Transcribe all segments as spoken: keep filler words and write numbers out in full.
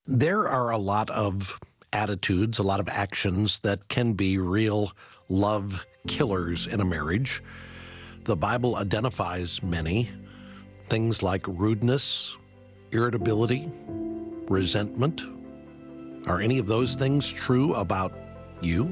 There are a lot of attitudes, a lot of actions that can be real love killers in a marriage. The Bible identifies many, things like rudeness, irritability, resentment. Are any of those things true about you?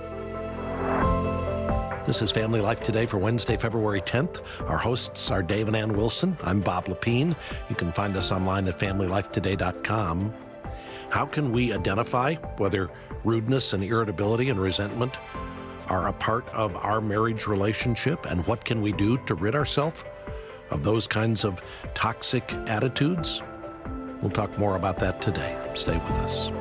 This is Family Life Today for Wednesday, February tenth. Our hosts are Dave and Ann Wilson. I'm Bob Lepine. You can find us online at family life today dot com. How can we identify whether rudeness and irritability and resentment are a part of our marriage relationship, and what can we do to rid ourselves of those kinds of toxic attitudes? We'll talk more about that today. Stay with us.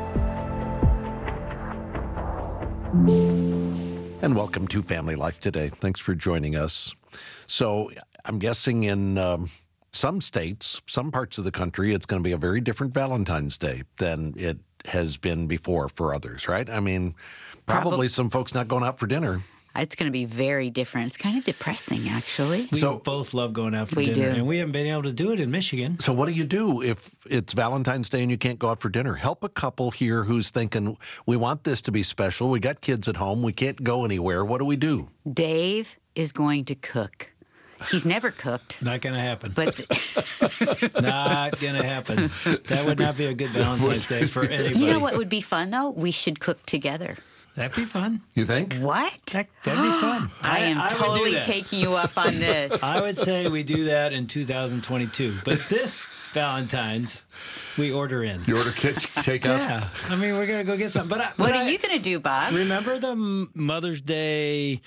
And welcome to Family Life Today. Thanks for joining us. So I'm guessing in um, some states, some parts of the country, it's going to be a very different Valentine's Day than it has been before for others, right? I mean, probably, probably some folks not going out for dinner. It's going to be very different. It's kind of depressing, actually. We So- both love going out for We dinner, do. and we haven't been able to do it in Michigan. So what do you do if it's Valentine's Day and you can't go out for dinner? Help a couple here who's thinking, we want this to be special. We got kids at home. We can't go anywhere. What do we do? Dave is going to cook. He's never cooked, Not going to happen. but Not going to happen. That would not be a good Valentine's Day for anybody. you know what would be fun, though? We should cook together. That'd be fun. You think? What? That, that'd be fun. I am would do totally that. taking you up on this. I would say we do that in two thousand twenty-two. But this Valentine's, we order in. You order kit, take out? Yeah. I mean, we're going to go get something. But I, What but are I- you going to do, Bob? Remember the M- Mother's Day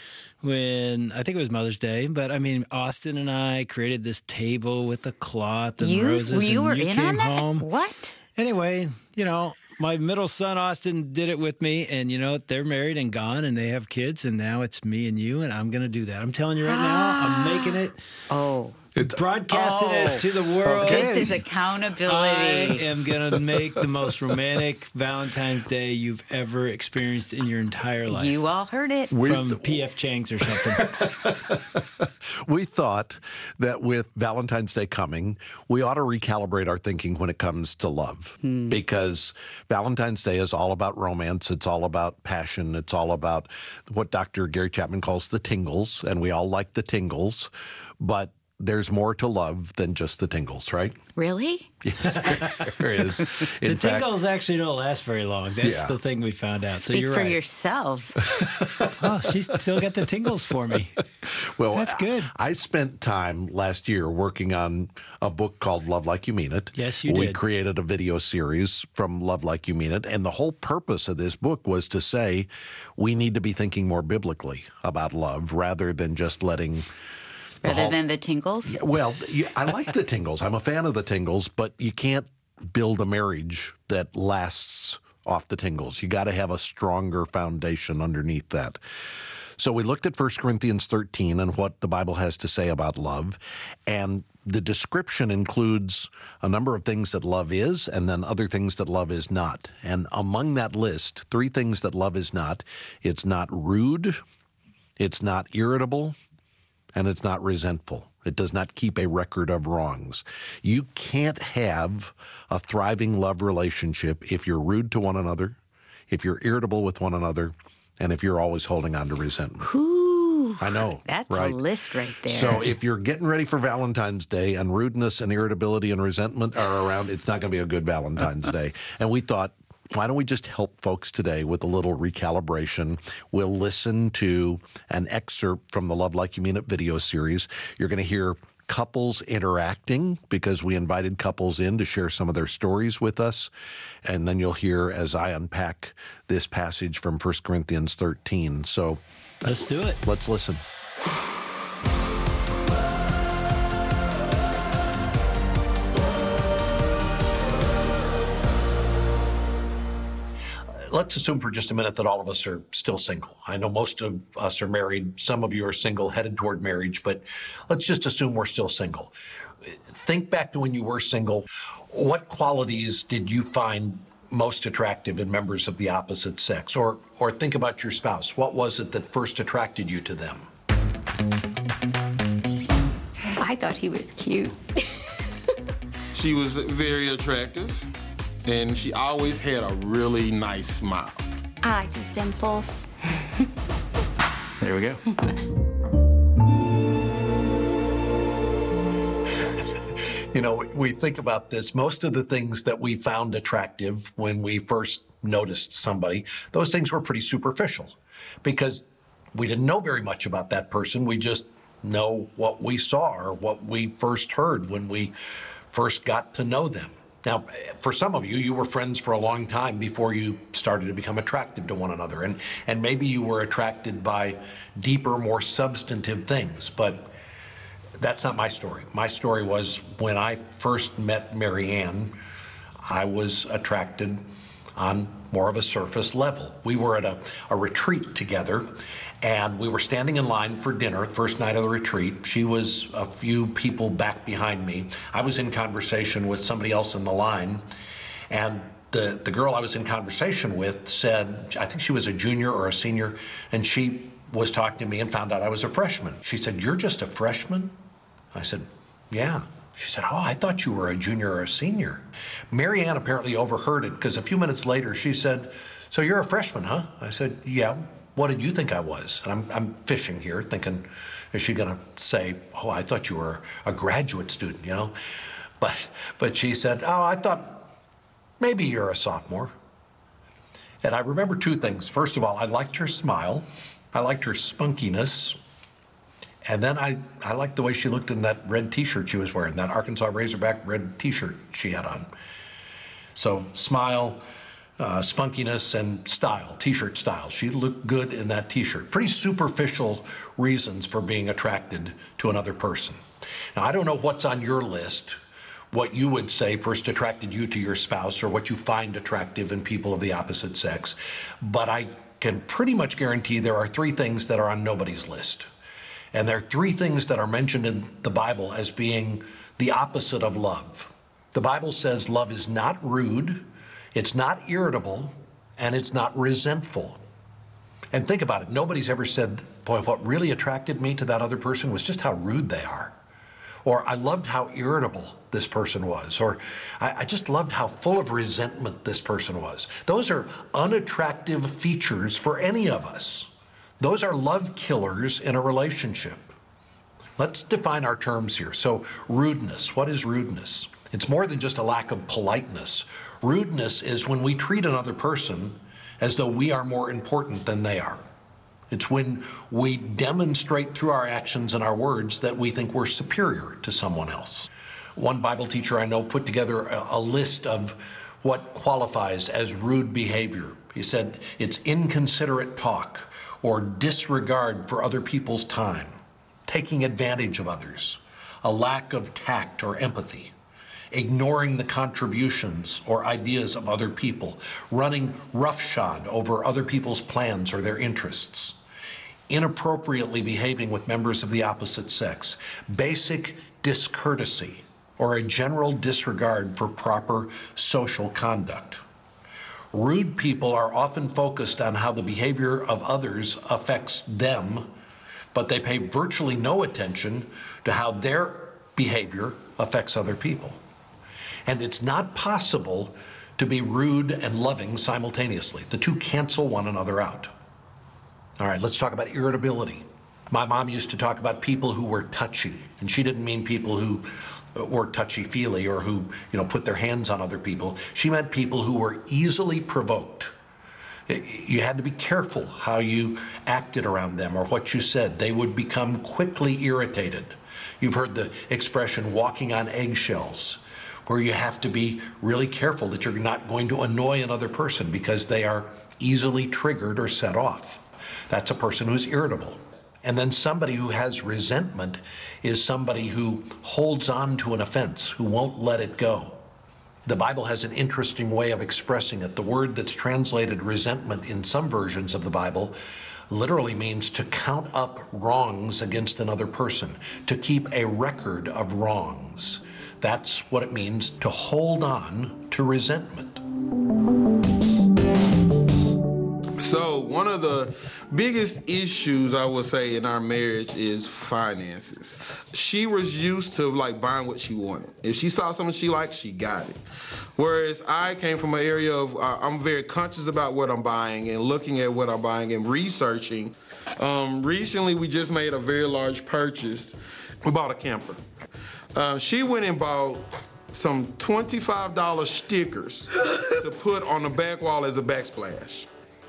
when, I think it was Mother's Day, but I mean, Austin and I created this table with a cloth and you roses, you and were you in came on that? home. What? Anyway, you know, my middle son, Austin, did it with me, and, you know, they're married and gone, and they have kids, and now it's me and you, and I'm going to do that. I'm telling you right now, I'm making it, Oh, broadcasting Oh. it to the world. Okay. this is I accountability. am going to make the most romantic Valentine's Day you've ever experienced in your entire life. You all heard it. We, From P F Chang's or something. we thought that with Valentine's Day coming, we ought to recalibrate our thinking when it comes to love. Because Valentine's Day is all about romance. It's all about passion. It's all about what Doctor Gary Chapman calls the tingles. And we all like the tingles. But there's more to love than just the tingles, right? Really? Yes, there is. In The fact, tingles actually don't last very long. That's Yeah. the thing we found out. So Speak you're for right. yourselves. Oh, she's still got the tingles for me. well, That's good. I spent time last year working on a book called Love Like You Mean It. Yes, you we did. created a video series from Love Like You Mean It. And the whole purpose of this book was to say we need to be thinking more biblically about love rather than just letting... the Rather whole- than the tingles? Well, you- I like the tingles. I'm a fan of the tingles, but you can't build a marriage that lasts off the tingles. You got to have a stronger foundation underneath that. So we looked at First Corinthians thirteen and what the Bible has to say about love, and the description includes a number of things that love is and then other things that love is not. And among that list, three things that love is not: it's not rude, it's not irritable, and it's not resentful. It does not keep a record of wrongs. You can't have a thriving love relationship if you're rude to one another, if you're irritable with one another, and if you're always holding on to resentment. Ooh, I know, that's right? a list right there. So if you're getting ready for Valentine's Day and rudeness and irritability and resentment are around, it's not going to be a good Valentine's Day. And we thought, why don't we just help folks today with a little recalibration? We'll listen to an excerpt from the Love Like You Mean It video series. You're going to hear couples interacting because we invited couples in to share some of their stories with us. And then you'll hear as I unpack this passage from First Corinthians thirteen. So Let's do it. let's listen. Let's assume for just a minute that all of us are still single. I know most of us are married. Some of you are single, headed toward marriage, but let's just assume we're still single. Think back to when you were single. What qualities did you find most attractive in members of the opposite sex? Or, or think about your spouse. What was it that first attracted you to them? I thought he was cute. She was very attractive. and she always had a really nice smile. I like his dimples. There we go. You know, we think about this. Most of the things that we found attractive when we first noticed somebody, those things were pretty superficial because we didn't know very much about that person. We just know what we saw or what we first heard when we first got to know them. Now, for some of you, you were friends for a long time before you started to become attracted to one another. And, and maybe you were attracted by deeper, more substantive things. But that's not my story. My story was when I first met Mary Ann, I was attracted on more of a surface level. We were at a, a retreat together, and we were standing in line for dinner, first night of the retreat. She was a few people back behind me. I was in conversation with somebody else in the line, and the, the girl I was in conversation with said, I think she was a junior or a senior, and she was talking to me and found out I was a freshman. She said, "You're just a freshman?" I said, "Yeah." She said, "Oh, I thought you were a junior or a senior." Mary Ann apparently overheard it because a few minutes later she said, "So you're a freshman, huh?" I said, "Yeah. What did you think I was?" And I'm, I'm fishing here, thinking, is she going to say, "Oh, I thought you were a graduate student," you know? But, but she said, "Oh, I thought maybe you're a sophomore." And I remember two things. First of all, I liked her smile. I liked her spunkiness. And then I, I liked the way she looked in that red T-shirt she was wearing, that Arkansas Razorback red T-shirt she had on. So smile, uh, spunkiness, and style, T-shirt style. She looked good in that T-shirt. Pretty superficial reasons for being attracted to another person. Now, I don't know what's on your list, what you would say first attracted you to your spouse, or what you find attractive in people of the opposite sex, but I can pretty much guarantee there are three things that are on nobody's list. And there are three things that are mentioned in the Bible as being the opposite of love. The Bible says love is not rude, it's not irritable, and it's not resentful. And think about it. Nobody's ever said, "Boy, what really attracted me to that other person was just how rude they are." Or, "I loved how irritable this person was." Or, I, I just loved how full of resentment this person was. Those are unattractive features for any of us. Those are love killers in a relationship. Let's define our terms here. So, rudeness. What is rudeness? It's more than just a lack of politeness. Rudeness is when we treat another person as though we are more important than they are. It's when we demonstrate through our actions and our words that we think we're superior to someone else. One Bible teacher I know put together a, a list of what qualifies as rude behavior. He said it's inconsiderate talk, or disregard for other people's time, taking advantage of others, a lack of tact or empathy, ignoring the contributions or ideas of other people, running roughshod over other people's plans or their interests, inappropriately behaving with members of the opposite sex, basic discourtesy, or a general disregard for proper social conduct. Rude people are often focused on how the behavior of others affects them, but they pay virtually no attention to how their behavior affects other people. And it's not possible to be rude and loving simultaneously. The two cancel one another out. All right, let's talk about irritability. My mom used to talk about people who were touchy, and she didn't mean people who were touchy-feely or who, you know, put their hands on other people. She meant people who were easily provoked. You had to be careful how you acted around them or what you said. They would become quickly irritated. You've heard the expression walking on eggshells, where you have to be really careful that you're not going to annoy another person because they are easily triggered or set off. That's a person who's irritable. And then somebody who has resentment is somebody who holds on to an offense, who won't let it go. The Bible has an interesting way of expressing it. The word that's translated resentment in some versions of the Bible literally means to count up wrongs against another person, to keep a record of wrongs. That's what it means to hold on to resentment. So one of the biggest issues I would say in our marriage is finances. She was used to like buying what she wanted. If she saw something she liked, she got it. Whereas I came from an area of uh, I'm very conscious about what I'm buying and looking at what I'm buying and researching. Um, recently, we just made a very large purchase. We bought a camper. Uh, she went and bought some twenty-five dollar stickers to put on the back wall as a backsplash.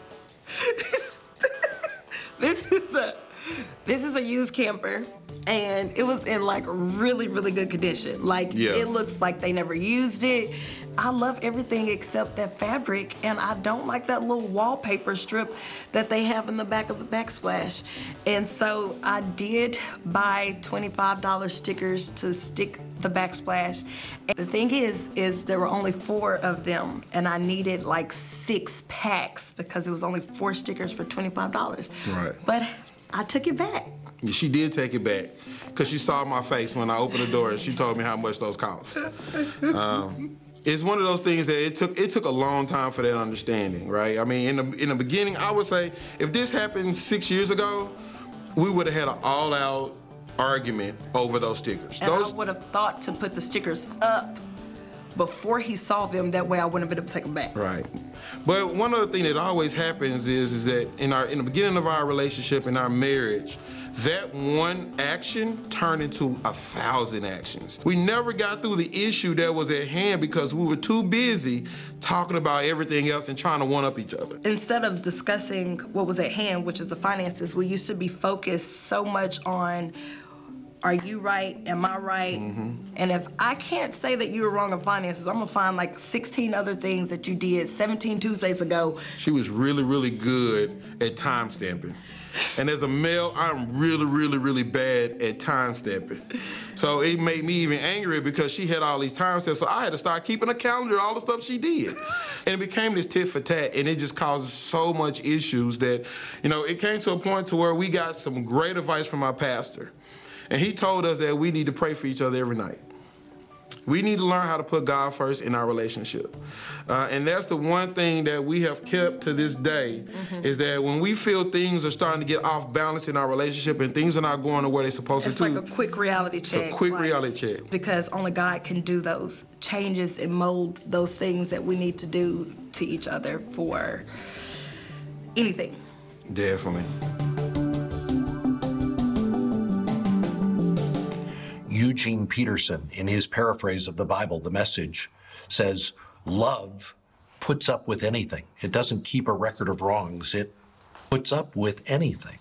This is a this is a used camper, and it was in like really, really good condition. Like Yeah. it looks like they never used it. I love everything except that fabric, and I don't like that little wallpaper strip that they have in the back of the backsplash. And so I did buy twenty-five dollar stickers to stick the backsplash. And the thing is, is there were only four of them, and I needed like six packs because it was only four stickers for twenty-five dollars. Right. But I took it back. She did take it back because she saw my face when I opened the door and she told me how much those cost. Um, it's one of those things that it took it took a long time for that understanding, right? I mean, in the in the beginning, I would say if this happened six years ago, we would have had an all-out argument over those stickers. And those I would have thought to put the stickers up before he saw them. That way I wouldn't have been able to take them back. Right. But one other thing that always happens is, is that in our in the beginning of our relationship, in our marriage, that one action turned into a thousand actions. We never got through the issue that was at hand because we were too busy talking about everything else and trying to one-up each other. Instead of discussing what was at hand, which is the finances, we used to be focused so much on, are you right? Am I right? Mm-hmm. And if I can't say that you were wrong in finances, I'm gonna find like sixteen other things that you did seventeen Tuesdays ago. She was really, really good at time stamping. And as a male, I'm really, really, really bad at time stamping. So it made me even angrier because she had all these time stamps. So I had to start keeping a calendar of all the stuff she did. And it became this tit for tat, and it just caused so much issues that, you know, it came to a point to where we got some great advice from our pastor. And he told us that we need to pray for each other every night. We need to learn how to put God first in our relationship. Uh, and that's the one thing that we have kept to this day, Mm-hmm. is that when we feel things are starting to get off balance in our relationship and things are not going the way they're supposed It's to, like a quick reality it's check. a quick like- reality check. Because only God can do those changes and mold those things that we need to do to each other for anything. Definitely. Eugene Peterson, in his paraphrase of the Bible, The Message, says, love puts up with anything. It doesn't keep a record of wrongs. It puts up with anything.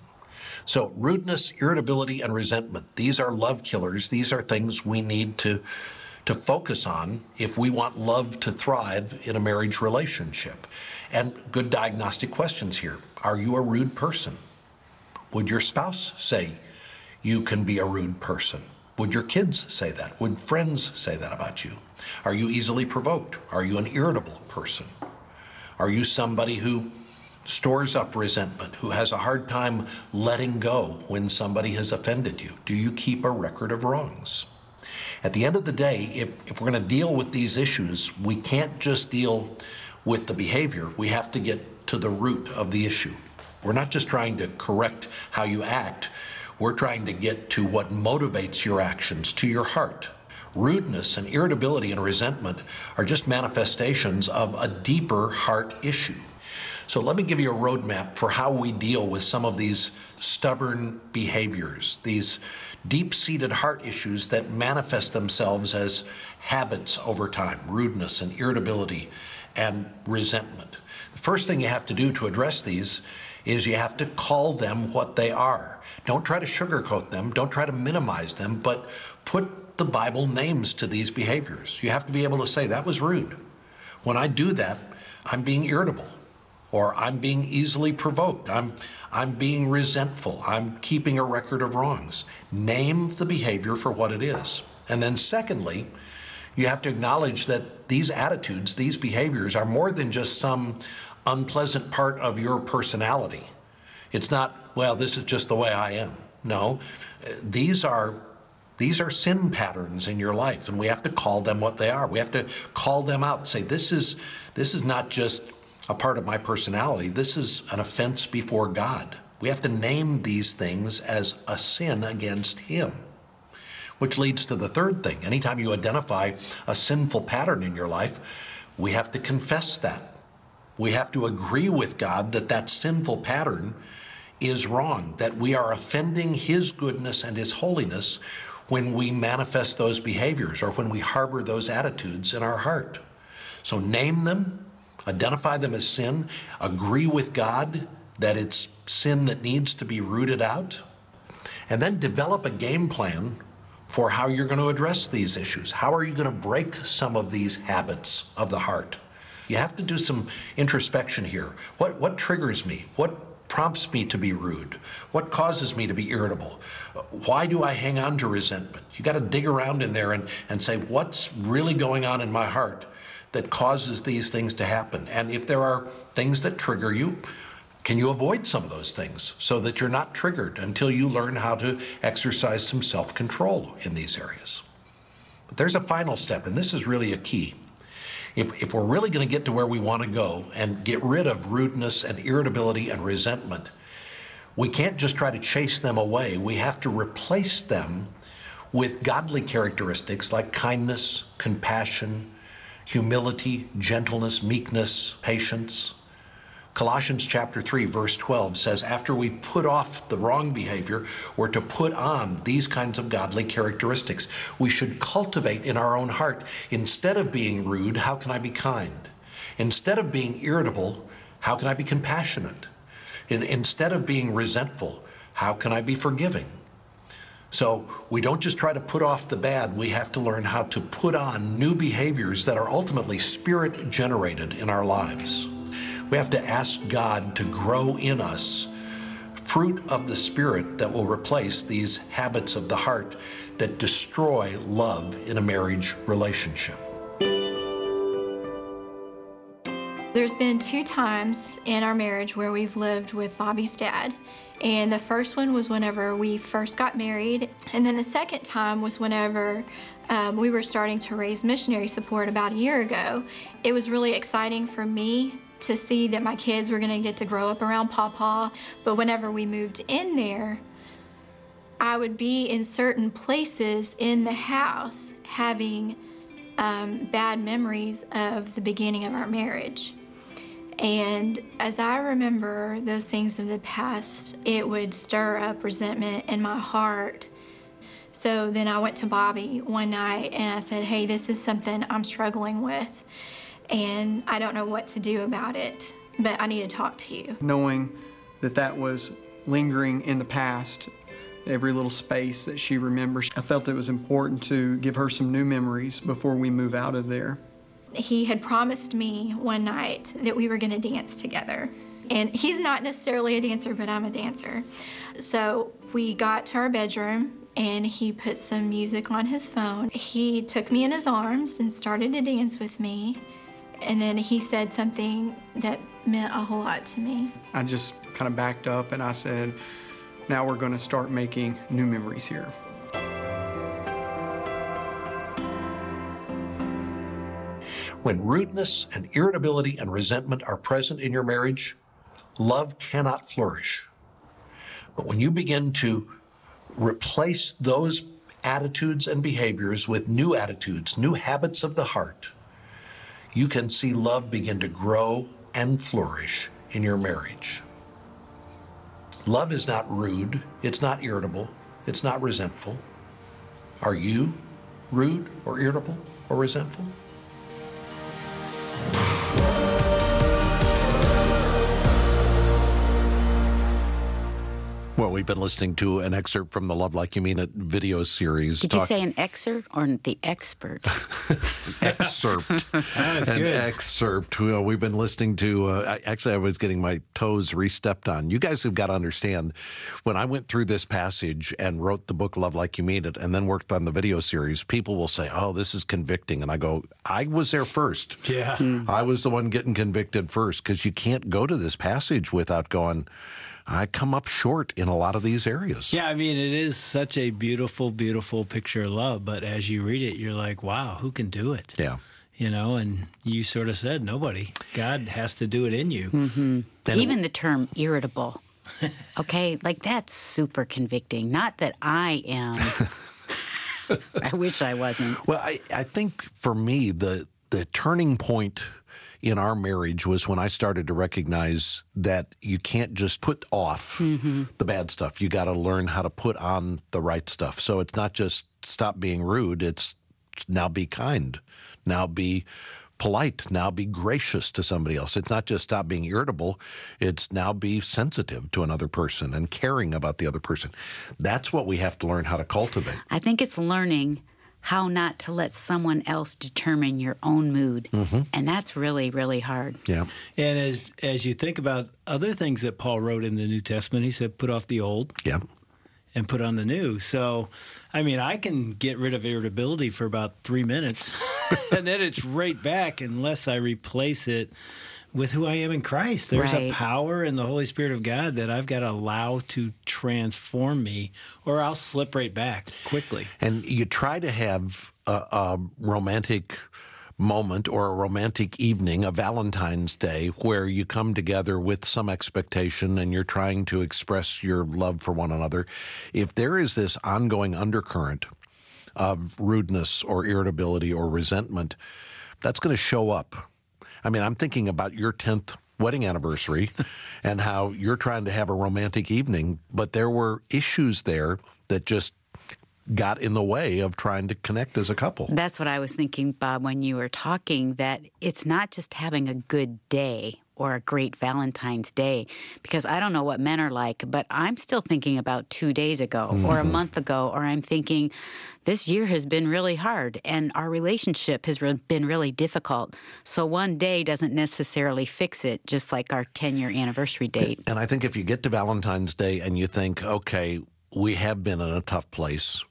So rudeness, irritability, and resentment, these are love killers. These are things we need to, to focus on if we want love to thrive in a marriage relationship. And good diagnostic questions here. Are you a rude person? Would your spouse say you can be a rude person? Would your kids say that? Would friends say that about you? Are you easily provoked? Are you an irritable person? Are you somebody who stores up resentment, who has a hard time letting go when somebody has offended you? Do you keep a record of wrongs? At the end of the day, if, if we're going to deal with these issues, we can't just deal with the behavior. We have to get to the root of the issue. We're not just trying to correct how you act. We're trying to get to what motivates your actions, to your heart. Rudeness and irritability and resentment are just manifestations of a deeper heart issue. So let me give you a roadmap for how we deal with some of these stubborn behaviors, these deep-seated heart issues that manifest themselves as habits over time, rudeness and irritability and resentment. The first thing you have to do to address these is you have to call them what they are. Don't try to sugarcoat them, don't try to minimize them, but put the Bible names to these behaviors. You have to be able to say, that was rude. When I do that, I'm being irritable, or I'm being easily provoked, I'm, I'm being resentful, I'm keeping a record of wrongs. Name the behavior for what it is. And then secondly, you have to acknowledge that these attitudes, these behaviors are more than just some unpleasant part of your personality. It's not, well, this is just the way I am. No, these are these are sin patterns in your life, and we have to call them what they are. We have to call them out and say, this is this is not just a part of my personality. This is an offense before God. We have to name these things as a sin against Him. Which leads to the third thing. Anytime you identify a sinful pattern in your life, we have to confess that. We have to agree with God that that sinful pattern is wrong, that we are offending His goodness and His holiness when we manifest those behaviors or when we harbor those attitudes in our heart. So name them, identify them as sin, agree with God that it's sin that needs to be rooted out, and then develop a game plan for how you're going to address these issues. How are you going to break some of these habits of the heart? You have to do some introspection here. What, what triggers me? What prompts me to be rude? What causes me to be irritable? Why do I hang on to resentment? You got to dig around in there and, and say, what's really going on in my heart that causes these things to happen? And if there are things that trigger you, can you avoid some of those things so that you're not triggered until you learn how to exercise some self-control in these areas? But there's a final step, and this is really a key. If, if we're really going to get to where we want to go and get rid of rudeness and irritability and resentment, we can't just try to chase them away. We have to replace them with godly characteristics like kindness, compassion, humility, gentleness, meekness, patience. Colossians chapter three, verse twelve says, after we put off the wrong behavior, we're to put on these kinds of godly characteristics. We should cultivate in our own heart, instead of being rude, how can I be kind? Instead of being irritable, how can I be compassionate? In, instead of being resentful, how can I be forgiving? So we don't just try to put off the bad, we have to learn how to put on new behaviors that are ultimately spirit generated in our lives. We have to ask God to grow in us fruit of the Spirit that will replace these habits of the heart that destroy love in a marriage relationship. There's been two times in our marriage where we've lived with Bobby's dad. And the first one was whenever we first got married. And then the second time was whenever um, we were starting to raise missionary support about a year ago. It was really exciting for me to see that my kids were going to get to grow up around Pawpaw. But whenever we moved in there, I would be in certain places in the house having um, bad memories of the beginning of our marriage. And as I remember those things of the past, it would stir up resentment in my heart. So then I went to Bobby one night and I said, hey, this is something I'm struggling with, and I don't know what to do about it, but I need to talk to you. Knowing that that was lingering in the past, every little space that she remembers, I felt it was important to give her some new memories before we move out of there. He had promised me one night that we were going to dance together. And he's not necessarily a dancer, but I'm a dancer. So we got to our bedroom and he put some music on his phone. He took me in his arms and started to dance with me. And then he said something that meant a whole lot to me. I just kind of backed up and I said, now we're going to start making new memories here. When rudeness and irritability and resentment are present in your marriage, love cannot flourish. But when you begin to replace those attitudes and behaviors with new attitudes, new habits of the heart, you can see love begin to grow and flourish in your marriage. Love is not rude, it's not irritable, it's not resentful. Are you rude or irritable or resentful? Well, we've been listening to an excerpt from the Love Like You Mean It video series. Did you say an excerpt or the expert? excerpt. That was an good. excerpt. Well, we've been listening to, uh, actually, I was getting my toes re-stepped on. You guys have got to understand, when I went through this passage and wrote the book Love Like You Mean It and then worked on the video series, people will say, oh, this is convicting. And I go, I was there first. Yeah. I was the one getting convicted first, because you can't go to this passage without going, I come up short in a lot of these areas. Yeah, I mean, it is such a beautiful, beautiful picture of love. But as you read it, you're like, wow, who can do it? Yeah. You know, and you sort of said nobody. God has to do it in you. Mm-hmm. Even the term irritable. Okay, like that's super convicting. Not that I am. I wish I wasn't. Well, I, I think for me, the the turning point in our marriage was when I started to recognize that you can't just put off mm-hmm. the bad stuff. You got to learn how to put on the right stuff. So it's not just stop being rude. It's now be kind. Now be polite. Now be gracious to somebody else. It's not just stop being irritable. It's now be sensitive to another person and caring about the other person. That's what we have to learn how to cultivate. I think it's learning how not to let someone else determine your own mood. Mm-hmm. And that's really, really hard. Yeah. And as as you think about other things that Paul wrote in the New Testament, he said, put off the old. Yeah. And put on the new. So, I mean, I can get rid of irritability for about three minutes, and then it's right back unless I replace it with who I am in Christ. There's right. a power in the Holy Spirit of God that I've got to allow to transform me, or I'll slip right back quickly. And you try to have a, a romantic moment or a romantic evening, a Valentine's Day, where you come together with some expectation and you're trying to express your love for one another. If there is this ongoing undercurrent of rudeness or irritability or resentment, that's going to show up. I mean, I'm thinking about your tenth wedding anniversary and how you're trying to have a romantic evening, but there were issues there that just got in the way of trying to connect as a couple. That's what I was thinking, Bob, when you were talking, that it's not just having a good day or a great Valentine's Day, because I don't know what men are like, but I'm still thinking about two days ago mm-hmm. or a month ago, or I'm thinking this year has been really hard and our relationship has re- been really difficult. So one day doesn't necessarily fix it, just like our ten-year anniversary date. And I think if you get to Valentine's Day and you think, okay, we have been in a tough place,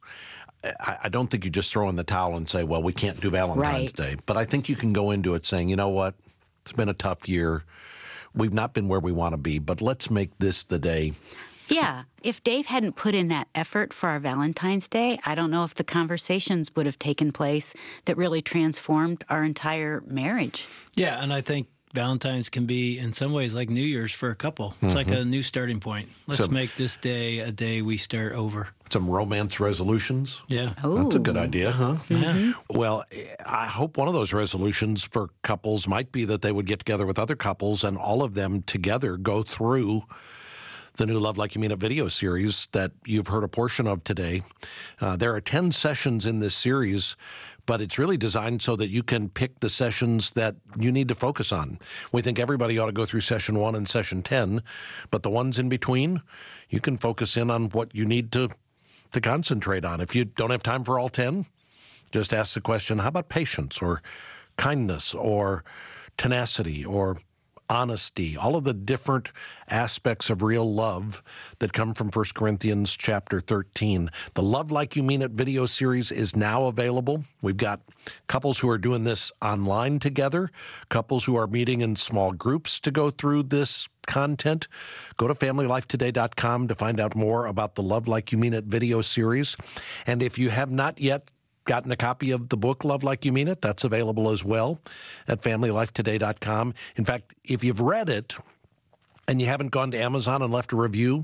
I, I don't think you just throw in the towel and say, well, we can't do Valentine's right. Day. But I think you can go into it saying, you know what, it's been a tough year. We've not been where we want to be, but let's make this the day. Yeah. If Dave hadn't put in that effort for our Valentine's Day, I don't know if the conversations would have taken place that really transformed our entire marriage. Yeah, and I think Valentine's can be, in some ways, like New Year's for a couple. It's mm-hmm. like a new starting point. Let's so, make this day a day we start over. Some romance resolutions. Yeah. Ooh. That's a good idea, huh? Mm-hmm. Yeah. Well, I hope one of those resolutions for couples might be that they would get together with other couples and all of them together go through the new Love Like You Mean It video series that you've heard a portion of today. Uh, there are ten sessions in this series, but it's really designed so that you can pick the sessions that you need to focus on. We think everybody ought to go through session one and session ten, but the ones in between, you can focus in on what you need to, to concentrate on. If you don't have time for all ten, just ask the question, how about patience or kindness or tenacity or honesty, all of the different aspects of real love that come from First Corinthians chapter thirteen. The Love Like You Mean It video series is now available. We've got couples who are doing this online together, couples who are meeting in small groups to go through this content. Go to family life today dot com to find out more about the Love Like You Mean It video series. And if you have not yet gotten a copy of the book, Love Like You Mean It, that's available as well at family life today dot com. In fact, if you've read it and you haven't gone to Amazon and left a review,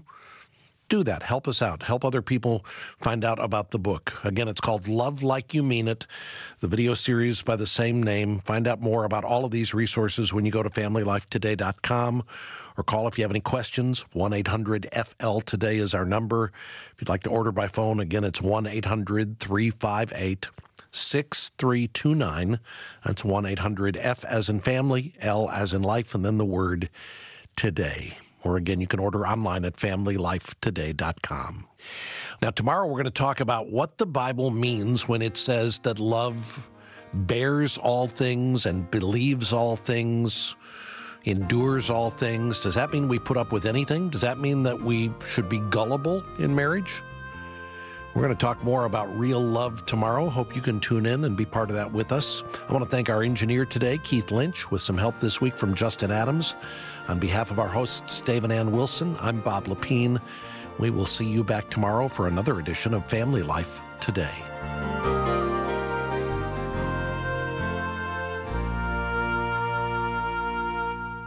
do that. Help us out. Help other people find out about the book. Again, it's called Love Like You Mean It, the video series by the same name. Find out more about all of these resources when you go to family life today dot com or call if you have any questions. one eight hundred F L today is our number. If you'd like to order by phone, again, it's one eight hundred three five eight six three two nine. That's one eight hundred F as in family, L as in life, and then the word today. Or again, you can order online at family life today dot com. Now, tomorrow we're going to talk about what the Bible means when it says that love bears all things and believes all things, endures all things. Does that mean we put up with anything? Does that mean that we should be gullible in marriage? We're going to talk more about real love tomorrow. Hope you can tune in and be part of that with us. I want to thank our engineer today, Keith Lynch, with some help this week from Justin Adams. On behalf of our hosts, Dave and Ann Wilson, I'm Bob Lepine. We will see you back tomorrow for another edition of Family Life Today.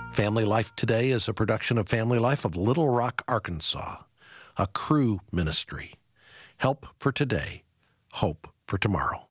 Family Life Today is a production of Family Life of Little Rock, Arkansas, a Cru ministry. Help for today, hope for tomorrow.